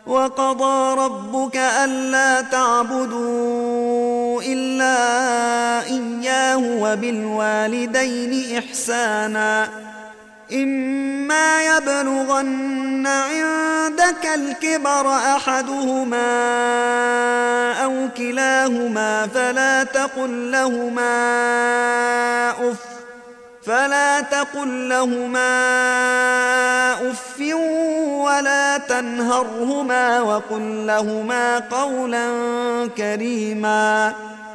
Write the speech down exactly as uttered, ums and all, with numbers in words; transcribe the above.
وقضى ربك ألا تعبدوا إلا إياه وبالوالدين إحسانا إما يبلغن عندك الكبر أحدهما أو كلاهما فلا تقل لهما أف فلا تقل لهما أف ولا تنهرهما وقل لهما قولا كريما